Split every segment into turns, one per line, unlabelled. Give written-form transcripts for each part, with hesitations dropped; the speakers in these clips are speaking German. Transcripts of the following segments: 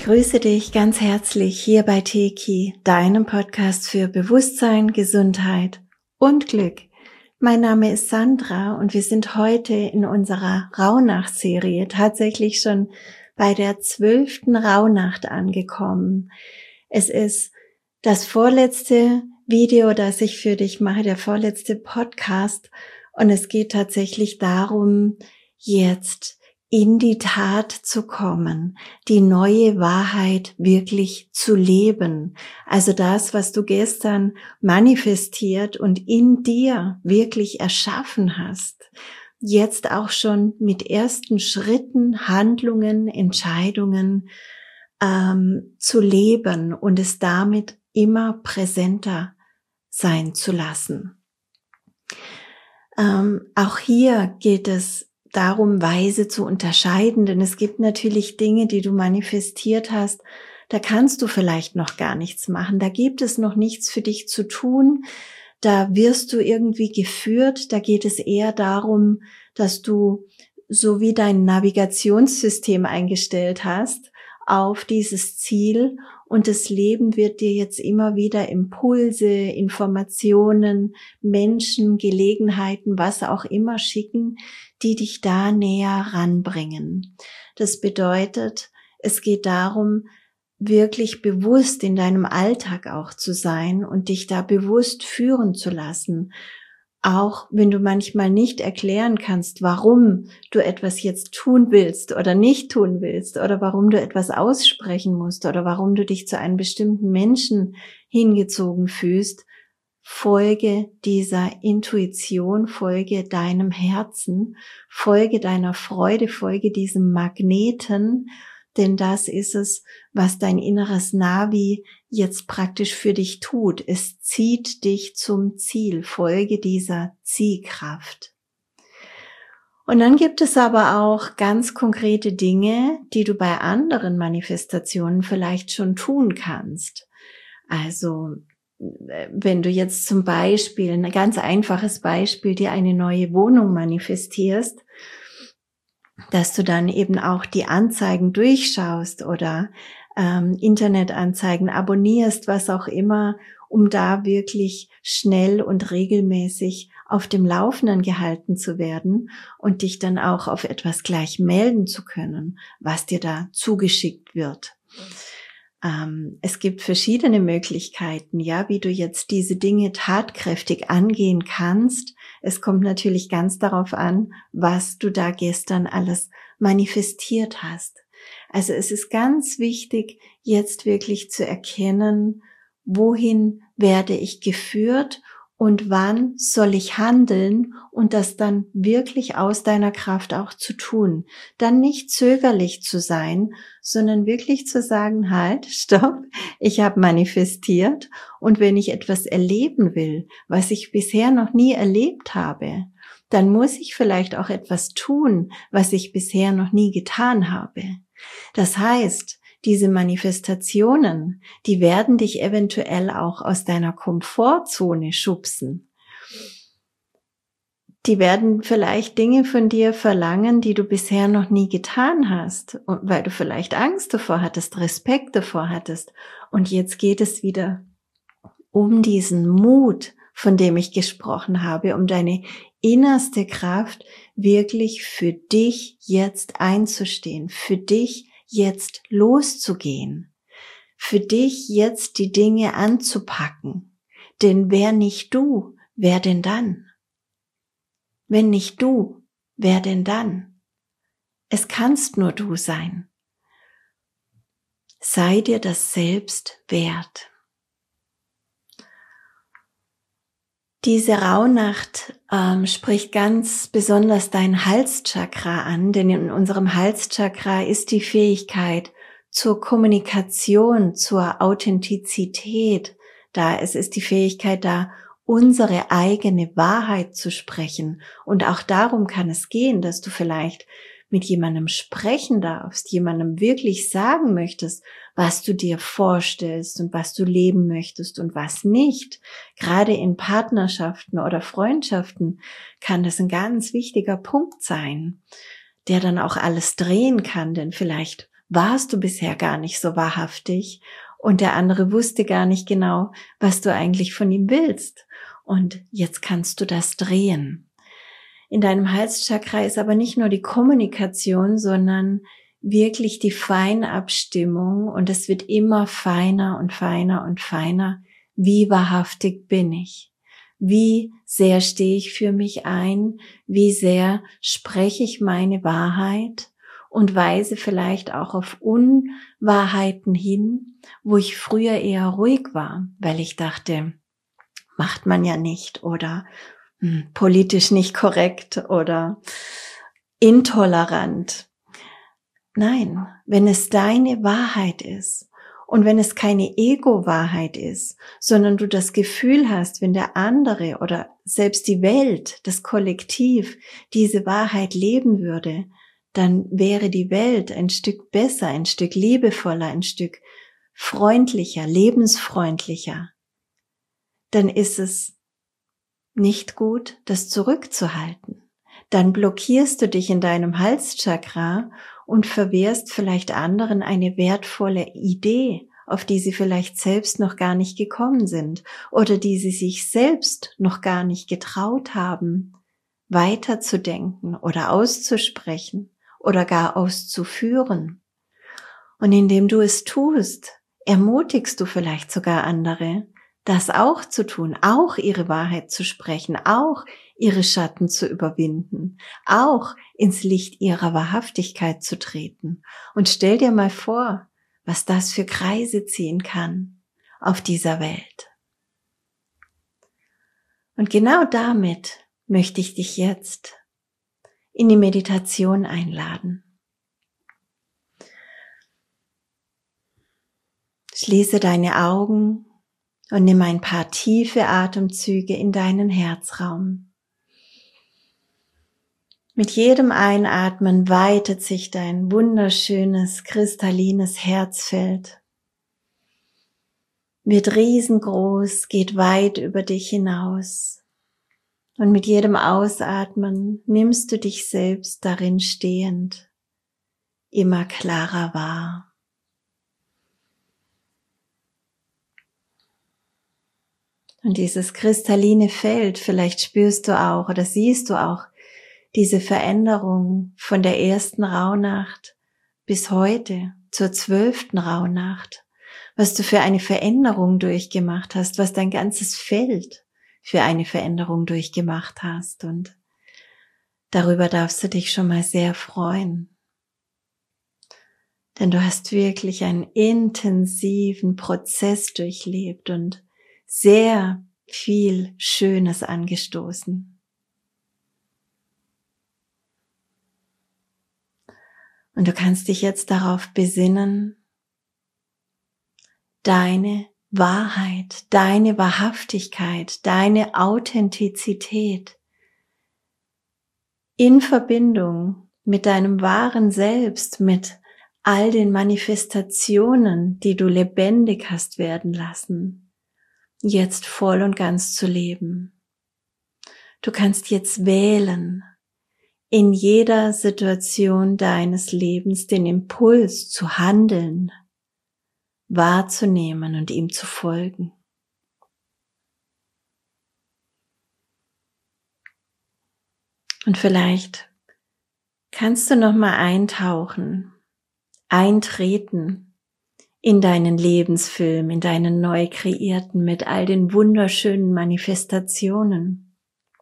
begrüße dich ganz herzlich hier bei Teki, deinem Podcast für Bewusstsein, Gesundheit und Glück. Mein Name ist Sandra und wir sind heute in unserer Rauhnacht-Serie tatsächlich schon bei der 12. Rauhnacht angekommen. Es ist das vorletzte Video, das ich für dich mache, der vorletzte Podcast, und es geht tatsächlich darum, jetzt in die Tat zu kommen, die neue Wahrheit wirklich zu leben. Also das, was du gestern manifestiert und in dir wirklich erschaffen hast, jetzt auch schon mit ersten Schritten, Handlungen, Entscheidungen zu leben und es damit immer präsenter sein zu lassen. Auch hier geht es darum, weise zu unterscheiden, denn es gibt natürlich Dinge, die du manifestiert hast, da kannst du vielleicht noch gar nichts machen, da gibt es noch nichts für dich zu tun, da wirst du irgendwie geführt, da geht es eher darum, dass du so wie dein Navigationssystem eingestellt hast auf dieses Ziel, und das Leben wird dir jetzt immer wieder Impulse, Informationen, Menschen, Gelegenheiten, was auch immer schicken, die dich da näher ranbringen. Das bedeutet, es geht darum, wirklich bewusst in deinem Alltag auch zu sein und dich da bewusst führen zu lassen. Auch wenn du manchmal nicht erklären kannst, warum du etwas jetzt tun willst oder nicht tun willst oder warum du etwas aussprechen musst oder warum du dich zu einem bestimmten Menschen hingezogen fühlst, folge dieser Intuition, folge deinem Herzen, folge deiner Freude, folge diesem Magneten, denn das ist es, was dein inneres Navi jetzt praktisch für dich tut. Es zieht dich zum Ziel, folge dieser Ziehkraft. Und dann gibt es aber auch ganz konkrete Dinge, die du bei anderen Manifestationen vielleicht schon tun kannst. Also wenn du jetzt zum Beispiel, ein ganz einfaches Beispiel, dir eine neue Wohnung manifestierst, dass du dann eben auch die Anzeigen durchschaust oder Internetanzeigen abonnierst, was auch immer, um da wirklich schnell und regelmäßig auf dem Laufenden gehalten zu werden und dich dann auch auf etwas gleich melden zu können, was dir da zugeschickt wird. Es gibt verschiedene Möglichkeiten, ja, wie du jetzt diese Dinge tatkräftig angehen kannst. Es kommt natürlich ganz darauf an, was du da gestern alles manifestiert hast. Also es ist ganz wichtig, jetzt wirklich zu erkennen, wohin werde ich geführt und wann soll ich handeln und das dann wirklich aus deiner Kraft auch zu tun. Dann nicht zögerlich zu sein, sondern wirklich zu sagen, halt, stopp, ich habe manifestiert, und wenn ich etwas erleben will, was ich bisher noch nie erlebt habe, dann muss ich vielleicht auch etwas tun, was ich bisher noch nie getan habe. Das heißt, diese Manifestationen, die werden dich eventuell auch aus deiner Komfortzone schubsen. Die werden vielleicht Dinge von dir verlangen, die du bisher noch nie getan hast, weil du vielleicht Angst davor hattest, Respekt davor hattest. Und jetzt geht es wieder um diesen Mut, von dem ich gesprochen habe, um deine innerste Kraft, wirklich für dich jetzt einzustehen, für dich jetzt loszugehen, für dich jetzt die Dinge anzupacken. Denn wer nicht du, wer denn dann? Wenn nicht du, wer denn dann? Es kannst nur du sein. Sei dir das selbst wert. Diese Rauhnacht spricht ganz besonders dein Halschakra an, denn in unserem Halschakra ist die Fähigkeit zur Kommunikation, zur Authentizität da. Es ist die Fähigkeit da, unsere eigene Wahrheit zu sprechen. Und auch darum kann es gehen, dass du vielleicht mit jemandem sprechen darfst, jemandem wirklich sagen möchtest, was du dir vorstellst und was du leben möchtest und was nicht. Gerade in Partnerschaften oder Freundschaften kann das ein ganz wichtiger Punkt sein, der dann auch alles drehen kann, denn vielleicht warst du bisher gar nicht so wahrhaftig und der andere wusste gar nicht genau, was du eigentlich von ihm willst. Und jetzt kannst du das drehen. In deinem Halschakra ist aber nicht nur die Kommunikation, sondern wirklich die Feinabstimmung, und es wird immer feiner und feiner und feiner. Wie wahrhaftig bin ich? Wie sehr stehe ich für mich ein? Wie sehr spreche ich meine Wahrheit und weise vielleicht auch auf Unwahrheiten hin, wo ich früher eher ruhig war, weil ich dachte, macht man ja nicht oder politisch nicht korrekt oder intolerant. Nein, wenn es deine Wahrheit ist und wenn es keine Ego-Wahrheit ist, sondern du das Gefühl hast, wenn der andere oder selbst die Welt, das Kollektiv diese Wahrheit leben würde, dann wäre die Welt ein Stück besser, ein Stück liebevoller, ein Stück freundlicher, lebensfreundlicher. Dann ist es nicht gut, das zurückzuhalten. Dann blockierst du dich in deinem Halschakra und verwehrst vielleicht anderen eine wertvolle Idee, auf die sie vielleicht selbst noch gar nicht gekommen sind oder die sie sich selbst noch gar nicht getraut haben, weiterzudenken oder auszusprechen oder gar auszuführen. Und indem du es tust, ermutigst du vielleicht sogar andere, das auch zu tun, auch ihre Wahrheit zu sprechen, auch ihre Schatten zu überwinden, auch ins Licht ihrer Wahrhaftigkeit zu treten. Und stell dir mal vor, was das für Kreise ziehen kann auf dieser Welt. Und genau damit möchte ich dich jetzt in die Meditation einladen. Schließe deine Augen und nimm ein paar tiefe Atemzüge in deinen Herzraum. Mit jedem Einatmen weitet sich dein wunderschönes, kristallines Herzfeld. Wird riesengroß, geht weit über dich hinaus. Und mit jedem Ausatmen nimmst du dich selbst darin stehend immer klarer wahr. Und dieses kristalline Feld, vielleicht spürst du auch oder siehst du auch diese Veränderung von der ersten Rauhnacht bis heute zur 12. Rauhnacht, was du für eine Veränderung durchgemacht hast, was dein ganzes Feld für eine Veränderung durchgemacht hast. Und darüber darfst du dich schon mal sehr freuen. Denn du hast wirklich einen intensiven Prozess durchlebt und sehr viel Schönes angestoßen. Und du kannst dich jetzt darauf besinnen, deine Wahrheit, deine Wahrhaftigkeit, deine Authentizität in Verbindung mit deinem wahren Selbst, mit all den Manifestationen, die du lebendig hast werden lassen, jetzt voll und ganz zu leben. Du kannst jetzt wählen, in jeder Situation deines Lebens den Impuls zu handeln, wahrzunehmen und ihm zu folgen. Und vielleicht kannst du noch mal eintreten in deinen Lebensfilm, in deinen neu kreierten mit all den wunderschönen Manifestationen,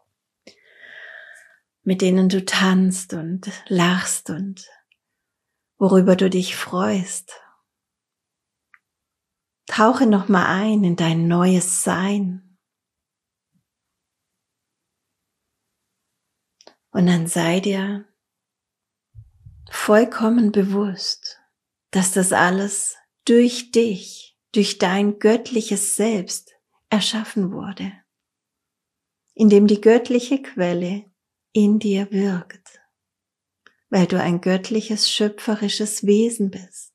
mit denen du tanzt und lachst und worüber du dich freust. Tauche noch mal ein in dein neues Sein. Und dann sei dir vollkommen bewusst, dass das alles durch dich, durch dein göttliches Selbst erschaffen wurde, indem die göttliche Quelle in dir wirkt, weil du ein göttliches, schöpferisches Wesen bist.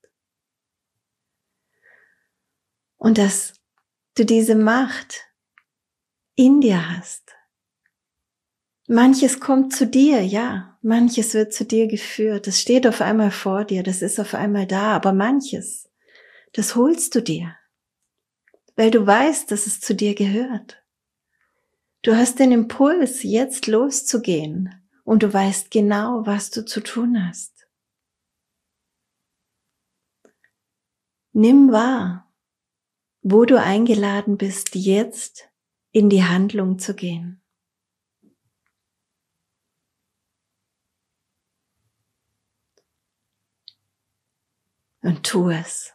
Und dass du diese Macht in dir hast, Manches kommt zu dir, ja. Manches wird zu dir geführt. Das steht auf einmal vor dir, das ist auf einmal da. Aber manches, das holst du dir, weil du weißt, dass es zu dir gehört. Du hast den Impuls, jetzt loszugehen und du weißt genau, was du zu tun hast. Nimm wahr, wo du eingeladen bist, jetzt in die Handlung zu gehen. Und tu es.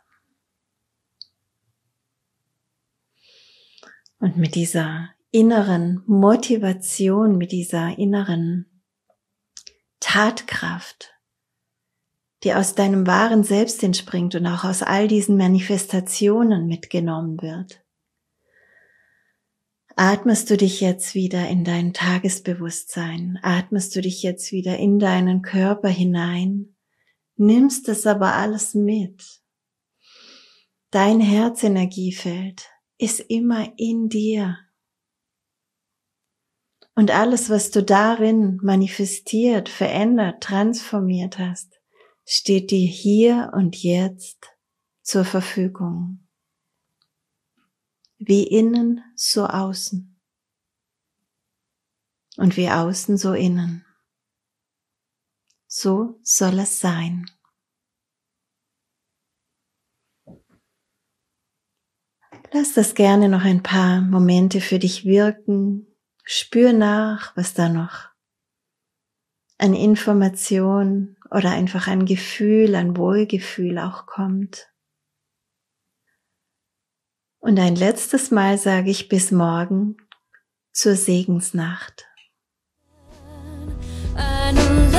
Und mit dieser inneren Motivation, mit dieser inneren Tatkraft, die aus deinem wahren Selbst entspringt und auch aus all diesen Manifestationen mitgenommen wird, atmest du dich jetzt wieder in dein Tagesbewusstsein, atmest du dich jetzt wieder in deinen Körper hinein, nimmst es aber alles mit. Dein Herzenergiefeld ist immer in dir. Und alles, was du darin manifestiert, verändert, transformiert hast, steht dir hier und jetzt zur Verfügung. Wie innen, so außen. Und wie außen, so innen. So soll es sein. Lass das gerne noch ein paar Momente für dich wirken. Spür nach, was da noch an Information oder einfach an Gefühl, an Wohlgefühl auch kommt. Und ein letztes Mal sage ich bis morgen zur Segensnacht.